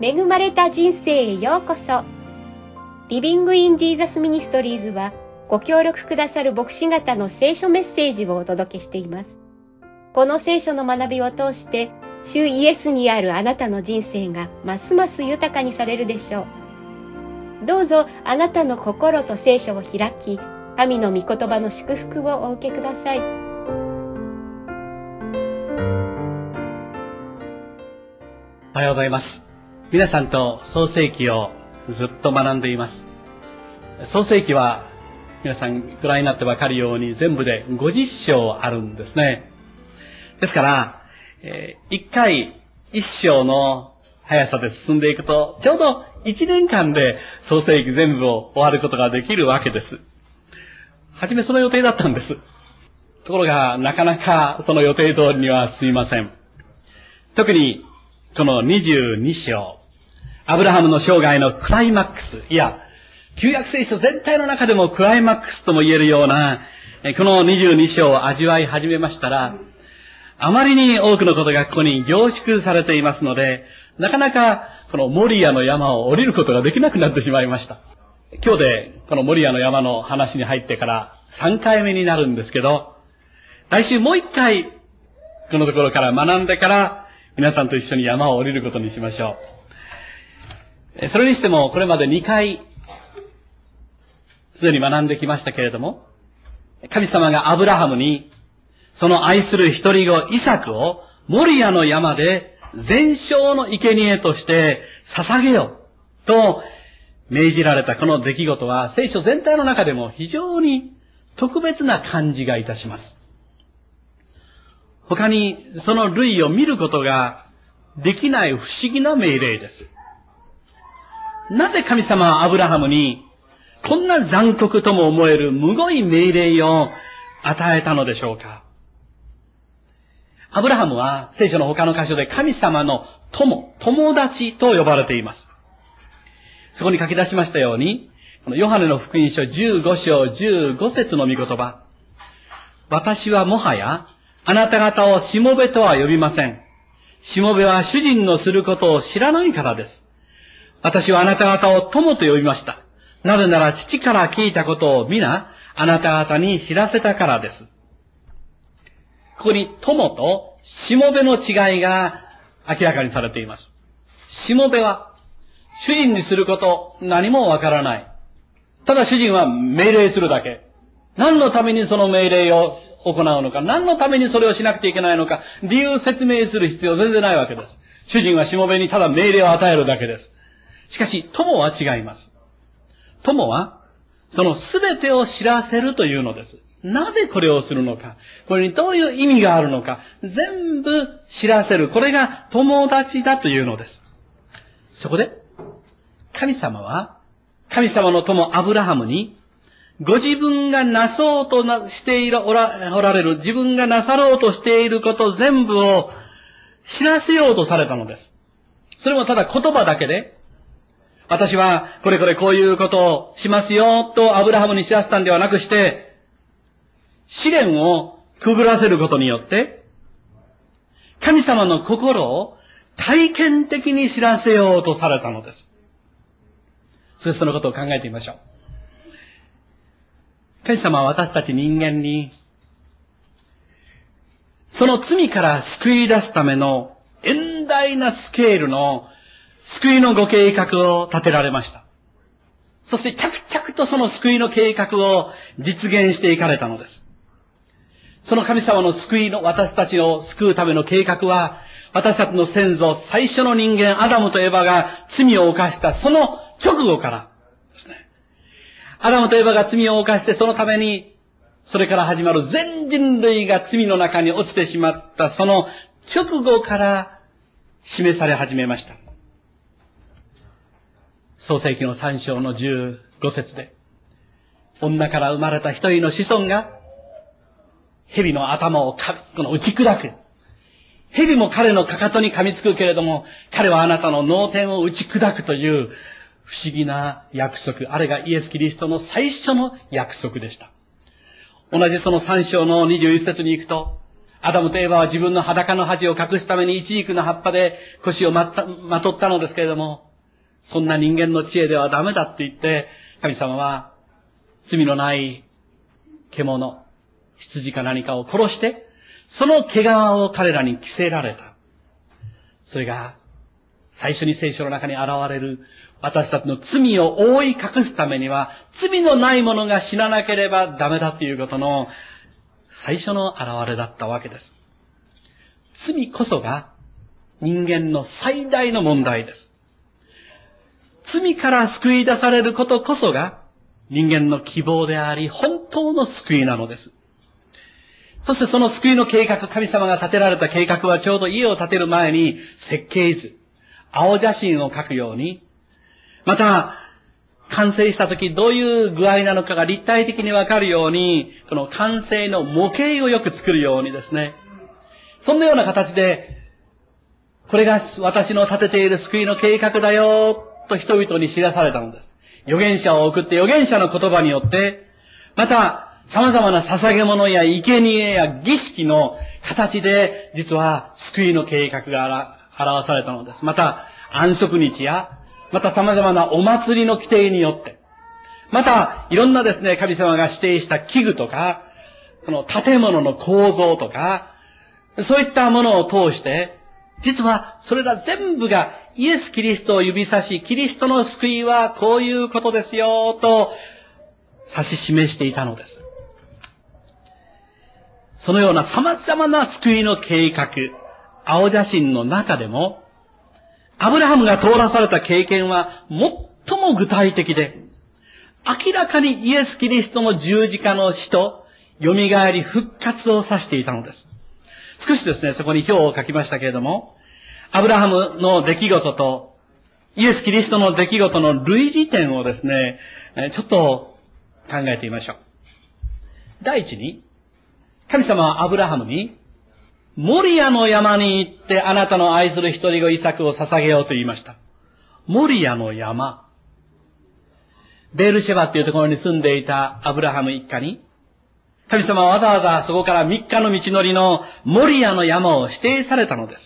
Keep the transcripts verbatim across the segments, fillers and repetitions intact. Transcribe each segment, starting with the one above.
恵まれた人生へようこそ。リビングインジーザスミニストリーズはご協力くださる牧師方の聖書メッセージをお届けしています。この聖書の学びを通して主イエスにあるあなたの人生がますます豊かにされるでしょう。どうぞあなたの心と聖書を開き、神の御言葉の祝福をお受けください。 おはようございます。皆さんと創世記をずっと学んでいます。創世記は皆さんご覧になってわかるように全部でごじゅっ章あるんですね。ですから、えー、いっかいいっ章の速さで進んでいくと、ちょうどいちねんかんで創世記全部を終わることができるわけです。はじめその予定だったんです。ところが、なかなかその予定通りには進みません。特に、このにじゅうに章、アブラハムの生涯のクライマックス、いや、旧約聖書全体の中でもクライマックスとも言えるような、このにじゅうに章を味わい始めましたら、あまりに多くのことがここに凝縮されていますので、なかなかこのモリアの山を降りることができなくなってしまいました。今日でこのモリアの山の話に入ってからさんかいめになるんですけど、来週もういっかいこのところから学んでから皆さんと一緒に山を降りることにしましょう。それにしてもこれまでにかいすでに学んできましたけれども、神様がアブラハムにその愛する一人子イサクをモリアの山で全焼の生贄として捧げよと命じられたこの出来事は聖書全体の中でも非常に特別な感じがいたします。他にその類を見ることができない不思議な命令です。なぜ神様はアブラハムにこんな残酷とも思えるむごい命令を与えたのでしょうか。アブラハムは聖書の他の箇所で神様の友、友達と呼ばれています。そこに書き出しましたように、このヨハネの福音書じゅうご章じゅうご節の御言葉。私はもはやあなた方をしもべとは呼びません。しもべは主人のすることを知らないからです。私はあなた方を友と呼びました。なぜなら父から聞いたことを皆あなた方に知らせたからです。ここに友としもべの違いが明らかにされています。しもべは主人にすること何もわからない。ただ主人は命令するだけ。何のためにその命令を行うのか、何のためにそれをしなくてはいけないのか、理由説明する必要全然ないわけです。主人はしもべにただ命令を与えるだけです。しかし友は違います。友はそのすべてを知らせるというのです。なぜこれをするのか、これにどういう意味があるのか、全部知らせる。これが友達だというのです。そこで、神様は、神様の友アブラハムに、ご自分がなそうとしている、おら、おられる、自分がなさろうとしていること全部を知らせようとされたのです。それもただ言葉だけで、私はこれこれこういうことをしますよとアブラハムに知らせたんではなくして、試練をくぐらせることによって、神様の心を体験的に知らせようとされたのです。それそのことを考えてみましょう。神様は私たち人間に、その罪から救い出すための遠大なスケールの救いのご計画を立てられました。そして着々とその救いの計画を実現していかれたのです。その神様の救いの、私たちを救うための計画は、私たちの先祖、最初の人間、アダムとエバが罪を犯したその直後からですね。アダムとエバが罪を犯して、そのために、それから始まる全人類が罪の中に落ちてしまったその直後から示され始めました。創世記のさん章のじゅうご節で、女から生まれた一人の子孫が、蛇の頭をかこの打ち砕く。蛇も彼のかかとに噛みつくけれども、彼はあなたの脳天を打ち砕くという不思議な約束。あれがイエス・キリストの最初の約束でした。同じそのさん章のにじゅういち節に行くと、 アダムとエバは自分の裸の恥を隠すためにイチジクの葉っぱで腰をまったまとったのですけれども、そんな人間の知恵ではダメだって言って、神様は罪のない獣、羊か何かを殺して、その毛皮を彼らに着せられた。それが最初に聖書の中に現れる私たちの罪を覆い隠すためには、罪のない者が死ななければダメだということの最初の現れだったわけです。罪こそが人間の最大の問題です。罪から救い出されることこそが人間の希望であり、本当の救いなのです。そしてその救いの計画、神様が立てられた計画はちょうど家を建てる前に設計図、青写真を描くように、また完成した時どういう具合なのかが立体的にわかるように、この完成の模型をよく作るようにですね、そんなような形で、これが私の立てている救いの計画だよ、と人々に知らされたのです。預言者を送って預言者の言葉によって、また様々な捧げ物や生贄や儀式の形で、実は救いの計画が表されたのです。また安息日や、また様々なお祭りの規定によって、またいろんなですね、神様が指定した器具とか、この建物の構造とか、そういったものを通して、実はそれら全部がイエス・キリストを指さし、キリストの救いはこういうことですよ、と指し示していたのです。そのような様々な救いの計画、青写真の中でも、アブラハムが通らされた経験は最も具体的で、明らかにイエス・キリストの十字架の死と、蘇り復活を指していたのです。少しですね、そこに表を書きましたけれども、アブラハムの出来事と、イエス・キリストの出来事の類似点をですね、ちょっと考えてみましょう。第一に、神様はアブラハムに、モリアの山に行ってあなたの愛する一人子イサクを捧げようと言いました。モリアの山。ベールシェバっていうところに住んでいたアブラハム一家に、神様はわざわざそこから三日の道のりのモリアの山を指定されたのです。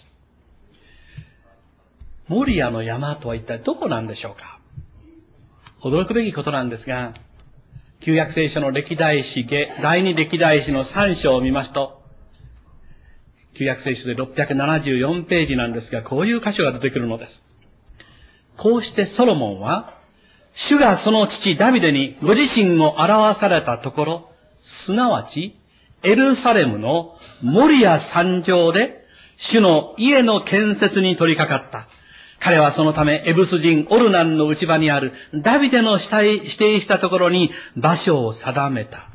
モリアの山とは一体どこなんでしょうか。驚くべきことなんですが、旧約聖書の歴代史、第二歴代史のさん章を見ますと、旧約聖書でろっぴゃくななじゅうよんページなんですが、こういう箇所が出てくるのです。こうしてソロモンは、主がその父ダビデにご自身を表されたところ、すなわち、エルサレムのモリア山上で、主の家の建設に取り掛かった。彼はそのため、エブス人オルナンの内場にあるダビデの指定したところに場所を定めた。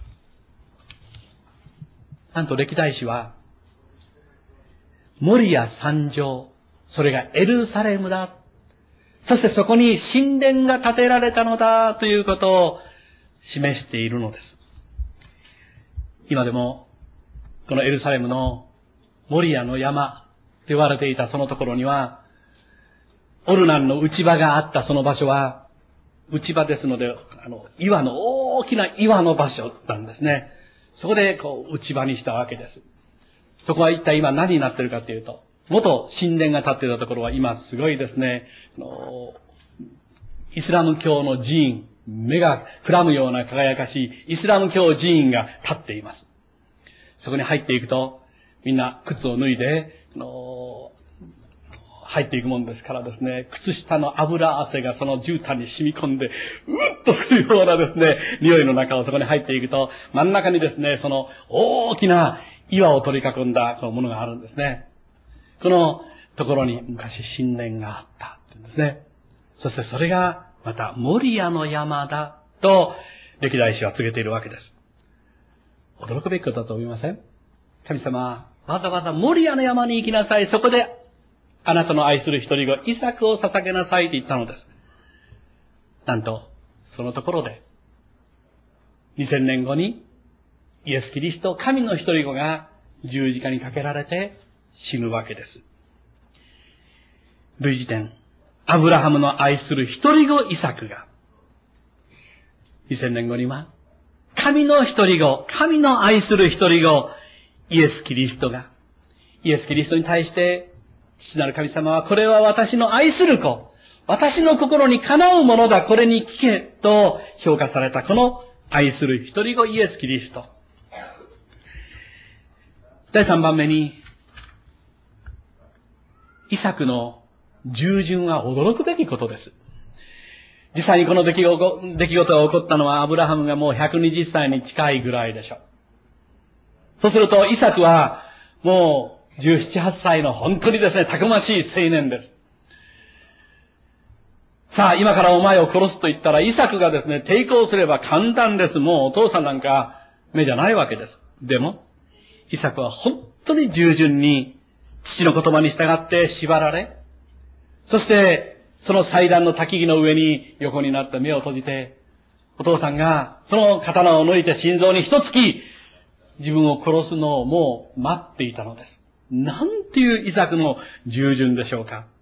なんと歴代史は、モリア山上、それがエルサレムだ。そしてそこに神殿が建てられたのだということを示しているのです。今でも、このエルサレムのモリアの山と言われていたそのところには、オルナンの内場があったその場所は、内場ですので、あの、岩の、大きな岩の場所なんですね。そこで、こう、内場にしたわけです。そこは一体今何になっているかというと、元神殿が建っていたところは今すごいですね、あのイスラム教の寺院、目がくらむような輝かしいイスラム教寺院が建っています。そこに入っていくと、みんな靴を脱いで、あの入っていくもんですからですね、靴下の油汗がその絨毯に染み込んで、うっとするようなですね、匂いの中をそこに入っていくと、真ん中にですね、その大きな岩を取り囲んだこのものがあるんですね。このところに昔神殿があったんですね。そしてそれがまたモリアの山だと歴代史は告げているわけです。驚くべきことだと思いません？神様はわざわざモリアの山に行きなさい。そこであなたの愛する一人子イサクを捧げなさいと言ったのです。なんとそのところでにせんねんごにイエス・キリスト神の一人子が十字架にかけられて死ぬわけです。類似点、アブラハムの愛する一人子イサクがにせんねんごには神の一人子、神の愛する一人子イエス・キリストがイエス・キリストに対して、父なる神様は、これは私の愛する子、私の心にかなうものだ、これに聞け、と評価された、この愛する一人子イエス・キリスト。第三番目に、イサクの従順は驚くべきことです。実際にこの出来事、出来事が起こったのはアブラハムがもうひゃくにじゅっさいに近いぐらいでしょう。そうするとイサクはもうじゅうなな、はっさいの本当にですね、たくましい青年です。さあ、今からお前を殺すと言ったらイサクがですね、抵抗すれば簡単です。もうお父さんなんか目じゃないわけです。でも、イサクは本当に従順に父の言葉に従って縛られ、そしてその祭壇の焚き木の上に横になって目を閉じて、お父さんがその刀を抜いて心臓に一突き、自分を殺すのをもう待っていたのです。なんていうイサクの従順でしょうか。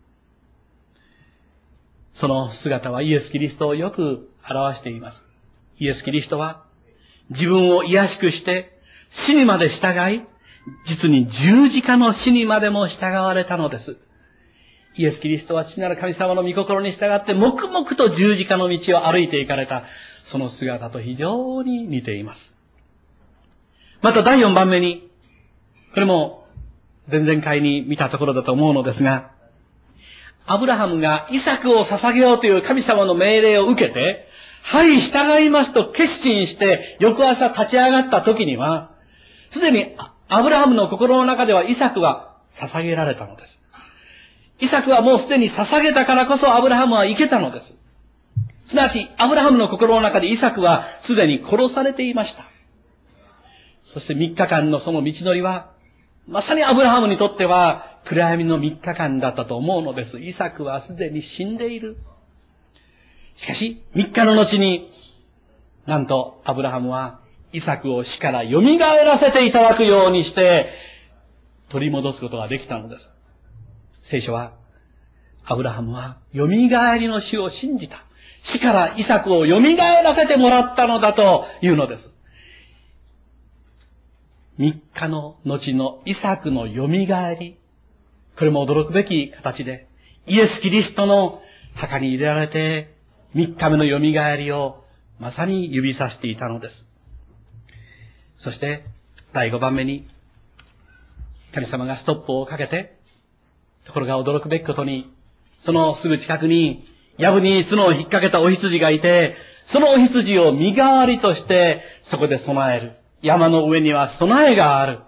その姿はイエス・キリストをよく表しています。イエス・キリストは自分を卑しくして死にまで従い、実に十字架の死にまでも従われたのです。イエス・キリストは父なる神様の御心に従って黙々と十字架の道を歩いていかれた、その姿と非常に似ています。まただいよんばんめに、これも前々回に見たところだと思うのですが、アブラハムがイサクを捧げようという神様の命令を受けて、はい、従いますと決心して翌朝立ち上がった時には、すでにアブラハムの心の中ではイサクは捧げられたのです。イサクはもうすでに捧げたからこそアブラハムは生けたのです。すなわち、アブラハムの心の中でイサクはすでに殺されていました。そしてみっかかんのその道のりは、まさにアブラハムにとっては暗闇のみっかかんだったと思うのです。イサクはすでに死んでいる。しかし、みっかの後に、なんとアブラハムはイサクを死から蘇らせていただくようにして、取り戻すことができたのです。聖書は、アブラハムは蘇りの死を信じた。死からイサクを蘇らせてもらったのだというのです。みっかの後のイサクの蘇り。これも驚くべき形で、イエス・キリストの墓に入れられて、みっかめの蘇りをまさに指さしていたのです。そして、だいごばんめに、神様がストップをかけて、ところが驚くべきことに、そのすぐ近くに、藪に角を引っ掛けたお羊がいて、そのお羊を身代わりとして、そこで備える。山の上には備えがある。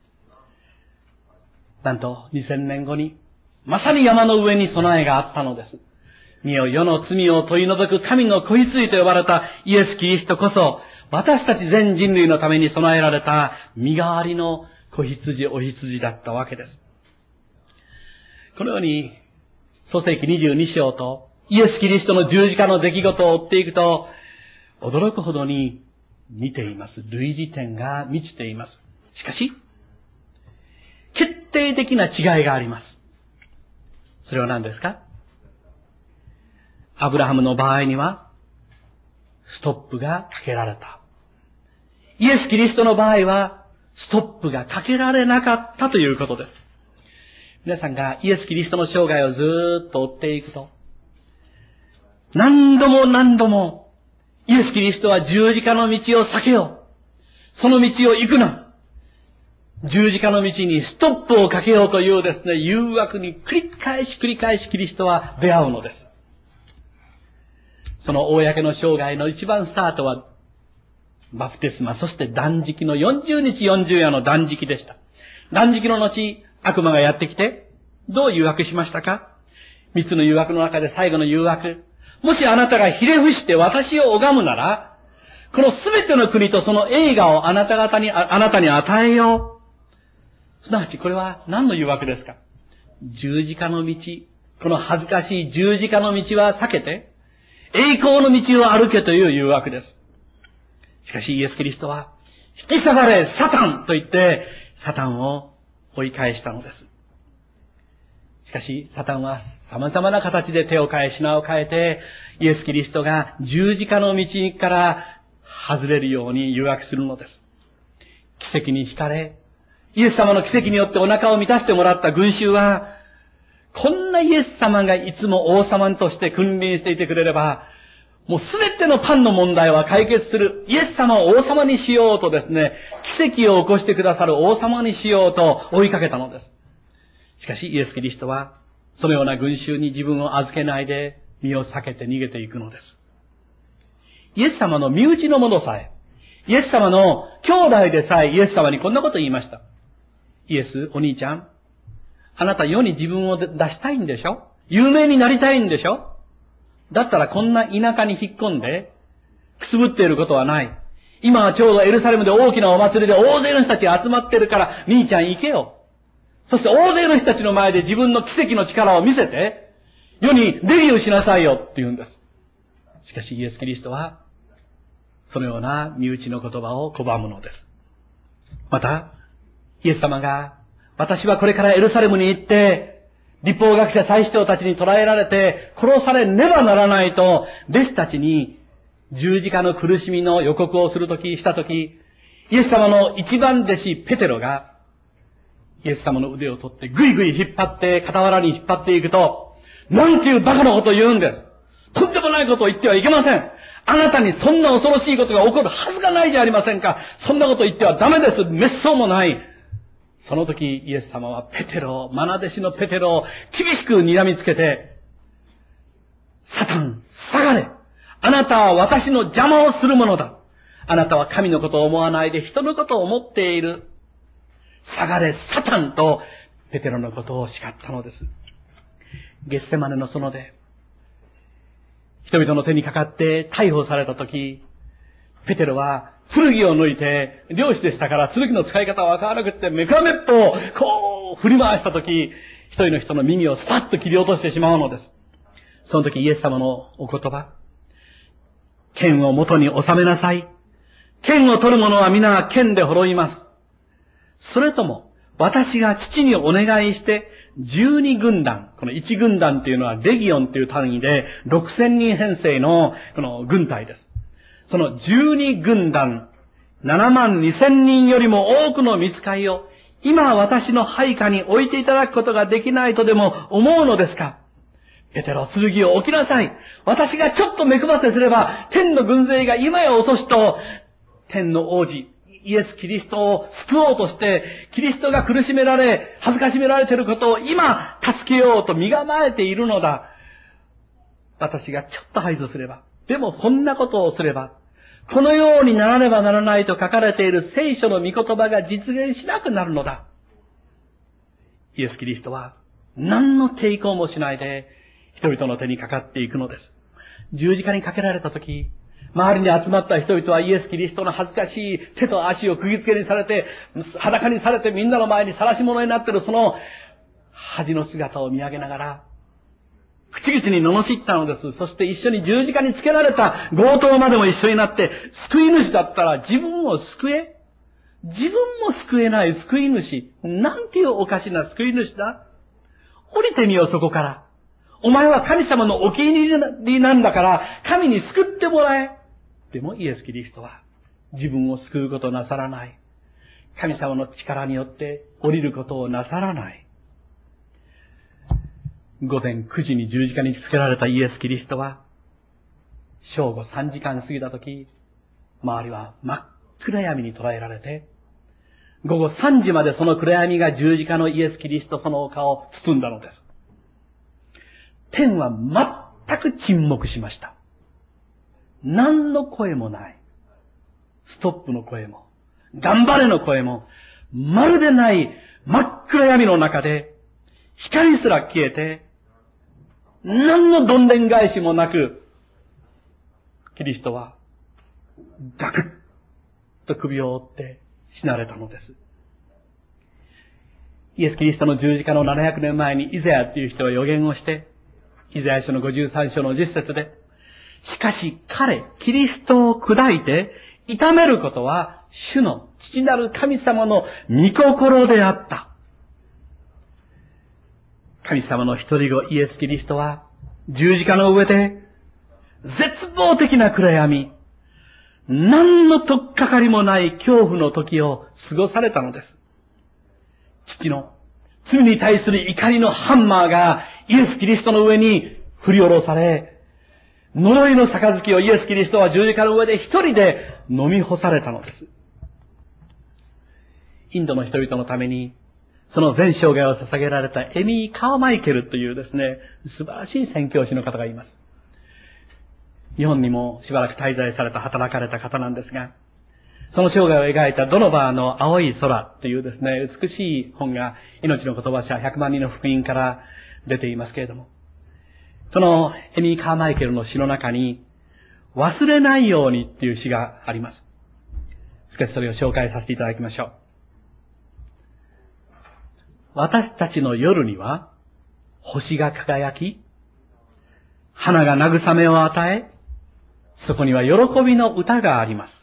なんと、にせんねんごに、まさに山の上に備えがあったのです。見よ、世の罪を取り除く神の子羊と呼ばれたイエス・キリストこそ、私たち全人類のために備えられた身代わりの子羊、お羊だったわけです。このように、創世記にじゅうに章とイエス・キリストの十字架の出来事を追っていくと、驚くほどに似ています。類似点が満ちています。しかし、決定的な違いがあります。それは何ですか？アブラハムの場合には、ストップがかけられた。イエス・キリストの場合は、ストップがかけられなかったということです。皆さんがイエス・キリストの生涯をずーっと追っていくと、何度も何度も、イエス・キリストは十字架の道を避けよう。その道を行くな。十字架の道にストップをかけようというですね、誘惑に繰り返し繰り返しキリストは出会うのです。その公の生涯の一番スタートは、バプテスマ、そして断食のよんじゅうにちよんじゅう夜の断食でした。断食の後、悪魔がやってきて、どう誘惑しましたか？三つの誘惑の中で最後の誘惑。もしあなたがひれ伏して私を拝むなら、このすべての国とその栄華をあなた方に、あ、あなたに与えよう。すなわちこれは何の誘惑ですか？十字架の道。この恥ずかしい十字架の道は避けて、栄光の道を歩けという誘惑です。しかしイエス・キリストは、引き下がれ、サタンと言って、サタンを追い返したのです。しかし、サタンは様々な形で手を変え、品を変えて、イエス・キリストが十字架の道から外れるように誘惑するのです。奇跡に惹かれ、 イエス様の奇跡によってお腹を満たしてもらった群衆は、こんなイエス様がいつも王様として君臨していてくれれば、もうすべてのパンの問題は解決する。イエス様を王様にしようとですね、奇跡を起こしてくださる王様にしようと追いかけたのです。しかしイエス・キリストは、そのような群衆に自分を預けないで、身を避けて逃げていくのです。イエス様の身内の者さえ、イエス様の兄弟でさえイエス様にこんなこと言いました。イエス、お兄ちゃん、あなた世に自分を出したいんでしょ？有名になりたいんでしょ？だったらこんな田舎に引っ込んで、くすぶっていることはない。今はちょうどエルサレムで大きなお祭りで大勢の人たちが集まってるから、兄ちゃん行けよ。そして大勢の人たちの前で自分の奇跡の力を見せて、世にデビューしなさいよって言うんです。しかしイエス・キリストは、そのような身内の言葉を拒むのです。また、イエス様が、私はこれからエルサレムに行って、律法学者祭司長たちに捕らえられて、殺されねばならないと、弟子たちに十字架の苦しみの予告をするとき、したとき、イエス様の一番弟子ペテロが、イエス様の腕を取ってぐいぐい引っ張って、傍らに引っ張っていくと、なんていうバカなことを言うんです。とんでもないことを言ってはいけません。あなたにそんな恐ろしいことが起こるはずがないじゃありませんか。そんなこと言ってはダメです。滅相もない。その時、イエス様はペテロ、愛弟子のペテロを厳しく睨みつけて、サタン、下がれ。あなたは私の邪魔をするものだ。あなたは神のことを思わないで人のことを思っている。下がれ、サタンと、ペテロのことを叱ったのです。ゲッセマネの園で、人々の手にかかって逮捕されたとき、ペテロは剣を抜いて、漁師でしたから剣の使い方はわからなくって、めくらめっぽをこう振り回したとき、一人の人の耳をスパッと切り落としてしまうのです。その時イエス様のお言葉、剣を元に収めなさい。剣を取る者は皆剣で滅びます。それとも、私が父にお願いして、十二軍団、この一軍団っていうのはレギオンっていう単位で、六千人編成のこの軍隊です。その十二軍団、七万二千人よりも多くの御使いを、今私の配下に置いていただくことができないとでも思うのですか？ペテロ、剣を置きなさい。私がちょっと目配せすれば、天の軍勢が今や遅しと、天の王子、イエス・キリストを救おうとして、キリストが苦しめられ、恥ずかしめられていることを今、助けようと身構えているのだ。私がちょっと排除すれば、でもこんなことをすれば、このようにならねばならないと書かれている聖書の御言葉が実現しなくなるのだ。イエス・キリストは、何の抵抗もしないで、人々の手にかかっていくのです。十字架にかけられたとき、周りに集まった人々はイエス・キリストの恥ずかしい手と足を釘付けにされて、裸にされてみんなの前に晒し者になっているその恥の姿を見上げながら、口々に罵ったのです。そして一緒に十字架につけられた強盗までも一緒になって、救い主だったら自分を救え。自分も救えない救い主。なんていうおかしな救い主だ。降りてみよう、そこから。お前は神様のお気に入りなんだから、神に救ってもらえ。でもイエス・キリストは自分を救うことをなさらない。神様の力によって降りることをなさらない。午前くじに十字架につけられたイエス・キリストは、正午さんじかん過ぎたとき、周りは真っ暗闇に捉えられて、午後さんじまでその暗闇が十字架のイエス・キリストそのお顔を包んだのです。天は全く沈黙しました。何の声もない。ストップの声も、頑張れの声も、まるでない真っ暗闇の中で、光すら消えて、何のどんでん返しもなく、キリストは、ガクッと首を折って死なれたのです。イエス・キリストの十字架のななひゃくねんまえにイザヤっていう人は予言をして、イザヤ書のごじゅうさん章のじゅっ節で、しかし彼、キリストを砕いて、痛めることは、主の父なる神様の御心であった。神様の一人子イエス・キリストは、十字架の上で、絶望的な暗闇、何の取っかかりもない恐怖の時を過ごされたのです。 父の罪に対する怒りのハンマーがイエス・キリストの上に振り下ろされ、呪いの杯をイエス・キリストは十字架の上で一人で飲み干されたのです。インドの人々のために、その全生涯を捧げられたエミー・カーマイケルというですね、素晴らしい宣教師の方がいます。日本にもしばらく滞在された、働かれた方なんですが、その生涯を描いたドノバーの青い空というですね、美しい本が命の言葉社ひゃくまん人の福音から出ていますけれども、このエミー・カーマイケルの詩の中に、忘れないようにっていう詩があります。少しそれを紹介させていただきましょう。私たちの夜には星が輝き、花が慰めを与え、そこには喜びの歌があります。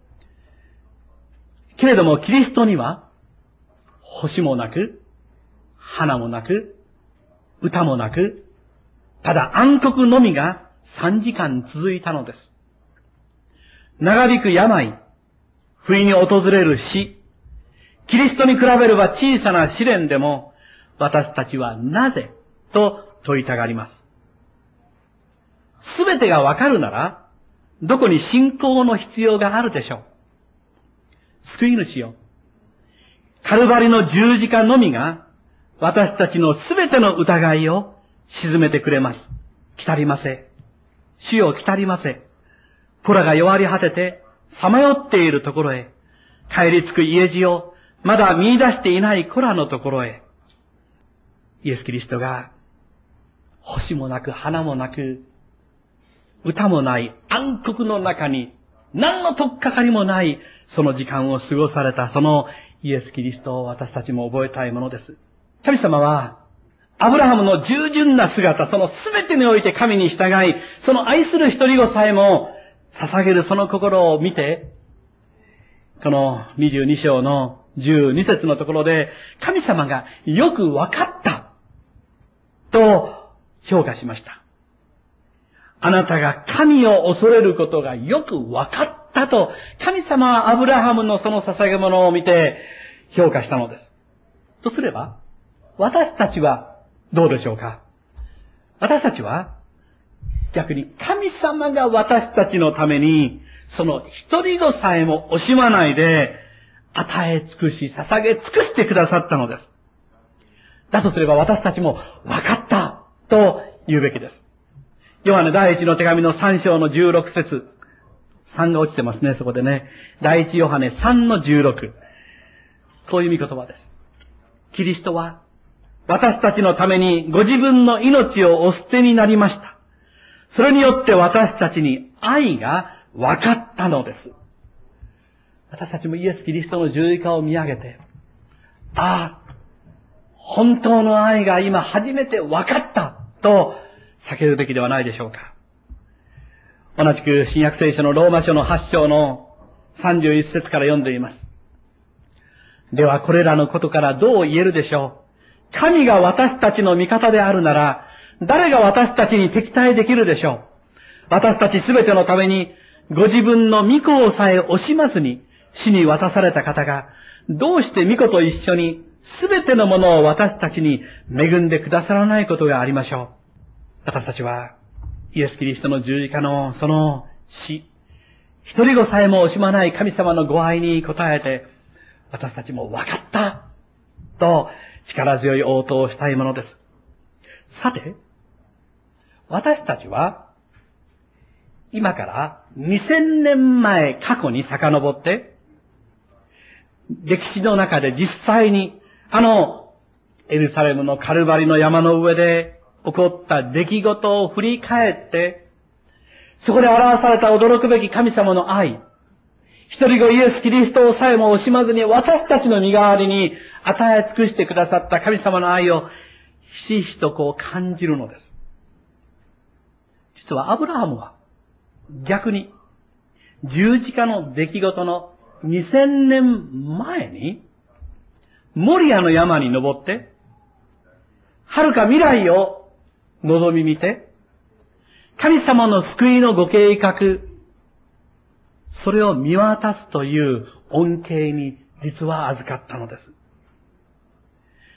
けれどもキリストには星もなく、花もなく、歌もなく、ただ暗黒のみが三時間続いたのです。長引く病、不意に訪れる死、キリストに比べれば小さな試練でも、私たちはなぜと問いたがります。すべてがわかるなら、どこに信仰の必要があるでしょう。救い主よ。カルバリの十字架のみが、私たちのすべての疑いを沈めてくれます。来たりませ。主よ来たりませ。子らが弱り果てて、さまよっているところへ、帰り着く家路を、まだ見出していない子らのところへ、イエス・キリストが、星もなく花もなく、歌もない暗黒の中に、何の取っかかりもない、その時間を過ごされた、そのイエス・キリストを私たちも覚えたいものです。神様は、アブラハムの従順な姿、その全てにおいて神に従い、その愛する一人子さえも捧げるその心を見て、このにじゅうに章のじゅうに節のところで、神様がよくわかったと評価しました。あなたが神を恐れることがよくわかったと、神様はアブラハムのその捧げ物を見て評価したのです。とすれば、私たちはどうでしょうか。私たちは逆に神様が私たちのためにその一人子さえも惜しまないで与え尽くし捧げ尽くしてくださったのです。だとすれば私たちも分かったと言うべきです。ヨハネ第一の手紙のさん章のじゅうろく節。さんが落ちてますね、そこでね。第一ヨハネさんのじゅうろく。こういう御言葉です。キリストは私たちのためにご自分の命をお捨てになりました。それによって私たちに愛が分かったのです。私たちもイエス・キリストの十字架を見上げて、ああ、本当の愛が今初めて分かったと叫ぶべきではないでしょうか。同じく新約聖書のローマ書のはち章のさんじゅういち節から読んでいます。ではこれらのことからどう言えるでしょう。神が私たちの味方であるなら、誰が私たちに敵対できるでしょう。私たちすべてのために、ご自分の御子をさえ惜しまずに死に渡された方が、どうして御子と一緒にすべてのものを私たちに恵んでくださらないことがありましょう。私たちは、イエス・キリストの十字架のその死、一人子さえも惜しまない神様のご愛に応えて、私たちも分かったと力強い応答をしたいものです。さて、私たちは、今からにせんねんまえ過去に遡って、歴史の中で実際に、あの、エルサレムのカルバリの山の上で起こった出来事を振り返って、そこで表された驚くべき神様の愛、一人子イエス・キリストをさえも惜しまずに私たちの身代わりに与え尽くしてくださった神様の愛をひしひしとこう感じるのです。実はアブラハムは逆に十字架の出来事のにせんねんまえにモリアの山に登って遥か未来を望み見て神様の救いのご計画、それを見渡すという恩恵に実は預かったのです。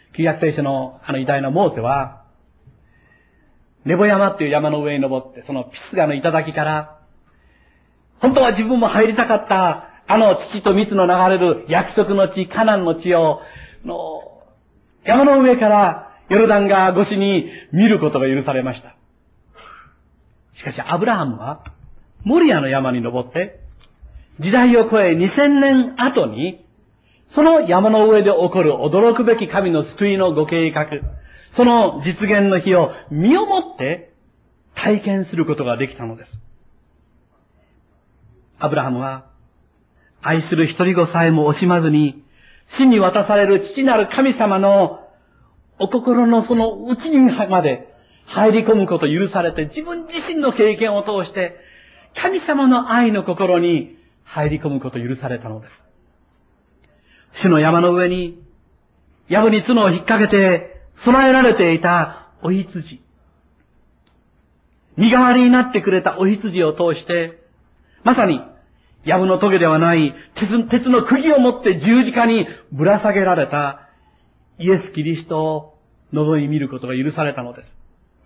旧約聖書のあの偉大なモーセは、ネボ山っていう山の上に登って、そのピスガの頂から、本当は自分も入りたかった、あの乳と蜜の流れる約束の地、カナンの地を、の山の上からヨルダン川越しに見ることが許されました。しかしアブラハムは、モリアの山に登って、時代を超えにせんねん後に、その山の上で起こる驚くべき神の救いのご計画、その実現の日を身をもって体験することができたのです。アブラハムは、愛する一人子さえも惜しまずに、死に渡される父なる神様のお心のその内にまで入り込むことを許されて、自分自身の経験を通して、神様の愛の心に入り込むことを許されたのです。主の山の上に、藪に角を引っ掛けて備えられていたお羊。身代わりになってくれたお羊を通して、まさに、藪の棘ではない鉄、鉄の釘を持って十字架にぶら下げられたイエス・キリストを覗い見ることが許されたのです。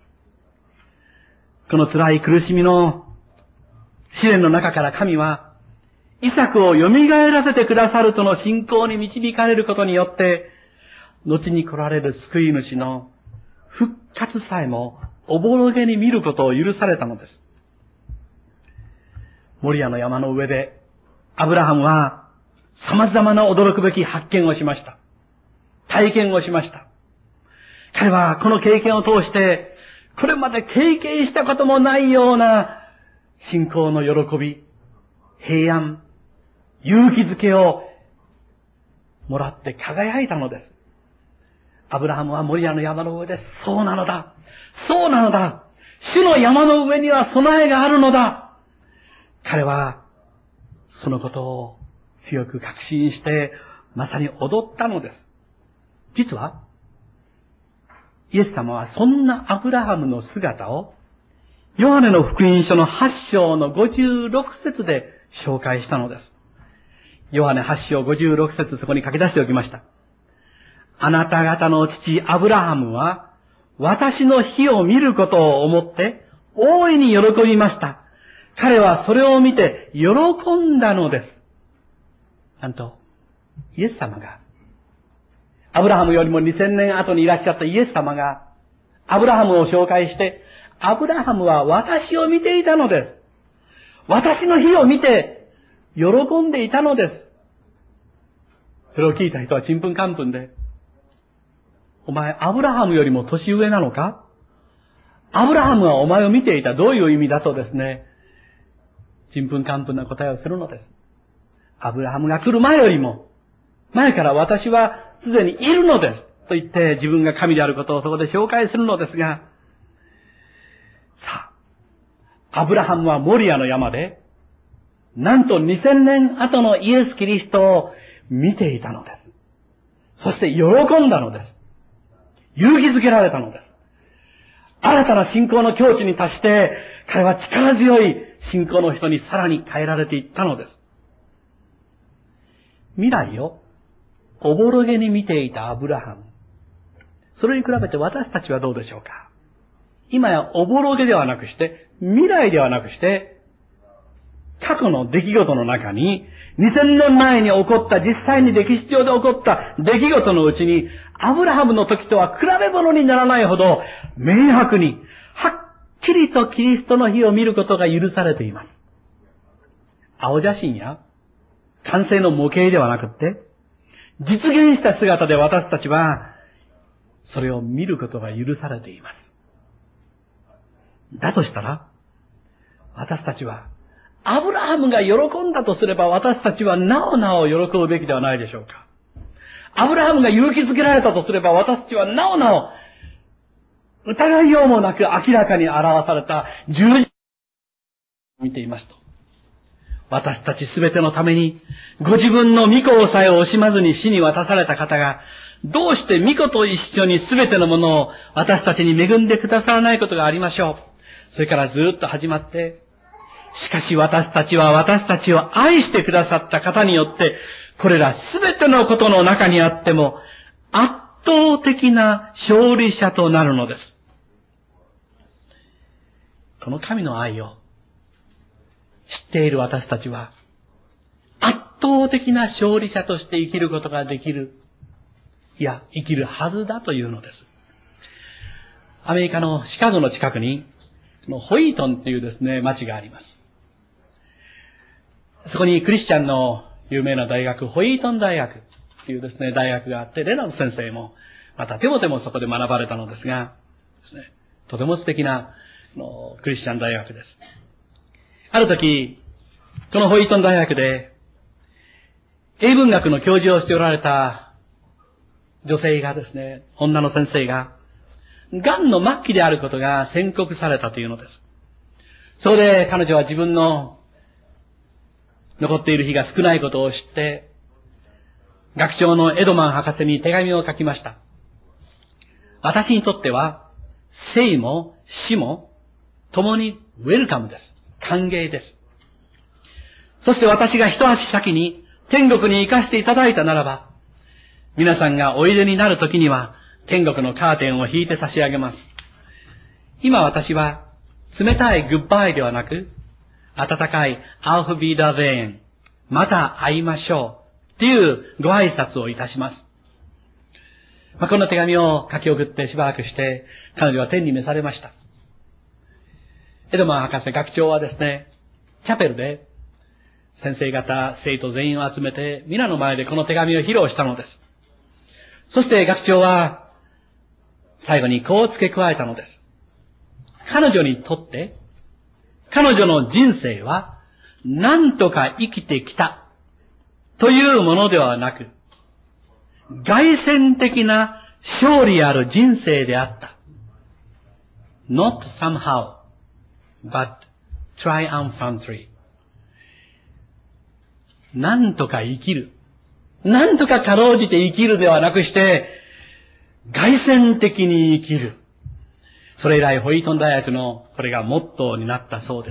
この辛い苦しみの試練の中から神は、イサクを蘇らせてくださるとの信仰に導かれることによって、後に来られる救い主の復活さえもおぼろげに見ることを許されたのです。モリアの山の上で、アブラハムは様々な驚くべき発見をしました。体験をしました。彼はこの経験を通して、これまで経験したこともないような信仰の喜び、平安、勇気づけをもらって輝いたのです。アブラハムはモリアの山の上で、そうなのだ、そうなのだ、主の山の上には備えがあるのだ。彼はそのことを強く確信して、まさに踊ったのです。実は、イエス様はそんなアブラハムの姿を、ヨハネの福音書のはち章のごじゅうろく節で紹介したのです。ヨハネはち章ごじゅうろく節、そこに書き出しておきました。あなた方の父アブラハムは、私の日を見ることを思って、大いに喜びました。彼はそれを見て喜んだのです。なんと、イエス様が、アブラハムよりもにせんねん後にいらっしゃったイエス様が、アブラハムを紹介して、アブラハムは私を見ていたのです。私の日を見て、喜んでいたのです。それを聞いた人はちんぷんかんぷんで、お前、アブラハムよりも年上なのか？アブラハムはお前を見ていた。どういう意味だとですね、ちんぷんかんぷんな答えをするのです。アブラハムが来る前よりも、前から私はすでにいるのです。と言って自分が神であることをそこで紹介するのですが、さあ、アブラハムはモリアの山で、なんとにせんねん後のイエス・キリストを見ていたのです。そして喜んだのです。勇気づけられたのです。新たな信仰の境地に達して、彼は力強い信仰の人にさらに変えられていったのです。未来をおぼろげに見ていたアブラハム。それに比べて私たちはどうでしょうか。今やおぼろげではなくして、未来ではなくして、過去の出来事の中に、にせんねんまえに起こった、実際に歴史上で起こった出来事のうちに、アブラハムの時とは比べ物にならないほど、明白に、はっきりとキリストの日を見ることが許されています。青写真や、完成の模型ではなくって、実現した姿で私たちは、それを見ることが許されています。だとしたら、私たちは、アブラハムが喜んだとすれば、私たちはなおなお喜ぶべきではないでしょうか。アブラハムが勇気づけられたとすれば、私たちはなおなお、疑いようもなく明らかに表された十字架を見ていますと。私たちすべてのために、ご自分の御子をさえ惜しまずに死に渡された方が、どうして御子と一緒にすべてのものを私たちに恵んでくださらないことがありましょう。それからずっと始まって、しかし私たちは私たちを愛してくださった方によって、これらすべてのことの中にあっても、圧倒的な勝利者となるのです。この神の愛を知っている私たちは、圧倒的な勝利者として生きることができる。いや、生きるはずだというのです。アメリカのシカゴの近くに、ホイートンというですね、町があります。そこにクリスチャンの有名な大学、ホイートン大学というですね、大学があって、レナード先生も、またテモテもそこで学ばれたのですが、ですね、とても素敵なクリスチャン大学です。ある時、このホイートン大学で、英文学の教授をしておられた女性がですね、女の先生が、癌の末期であることが宣告されたというのです。そこで彼女は自分の残っている日が少ないことを知って、学長のエドマン博士に手紙を書きました。私にとっては、生も死も共にウェルカムです。歓迎です。そして私が一足先に天国に行かせていただいたならば、皆さんがおいでになるときには、天国のカーテンを引いて差し上げます。今私は、冷たいグッバイではなく、温かいアウフビーダーベーン、また会いましょう、というご挨拶をいたします。まあ、こんな手紙を書き送ってしばらくして、彼女は天に召されました。エドマン博士学長はですね、チャペルで、先生方、生徒全員を集めて、皆の前でこの手紙を披露したのです。そして学長は、最後にこう付け加えたのです。彼女にとって、彼女の人生は、何とか生きてきた、というものではなく、凱旋的な勝利ある人生であった。not somehow, but triumphantly. なんとか生きる。なんとかかろうじて生きるではなくして、凱旋的に生きる。それ以来、ホイートン大学のこれがモットーになったそうです。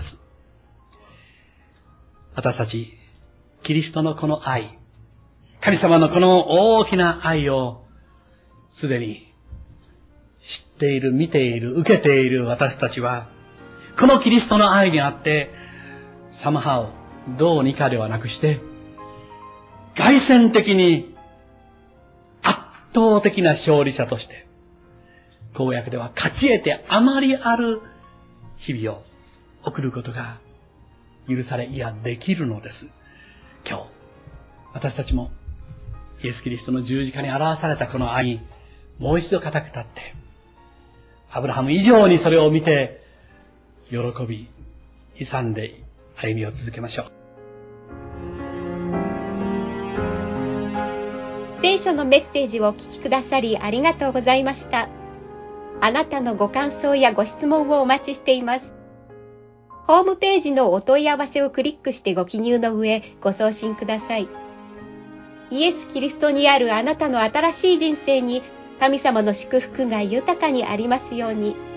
私たち、キリストのこの愛、神様のこの大きな愛を、すでに知っている、見ている、受けている私たちは、このキリストの愛にあって、somehow、どうにかではなくして、凱旋的に圧倒的な勝利者として、公約では勝ち得てあまりある日々を送ることが許され、いや、できるのです。今日、私たちもイエス・キリストの十字架に表されたこの愛にもう一度固く立って、アブラハム以上にそれを見て、喜び、勇んで歩みを続けましょう。 聖書のメッセージをお聞きくださりありがとうございました。あなたのご感想やご質問をお待ちしています。ホームページのお問い合わせをクリックしてご記入の上、ご送信ください。イエス・キリストにあるあなたの新しい人生に、神様の祝福が豊かにありますように。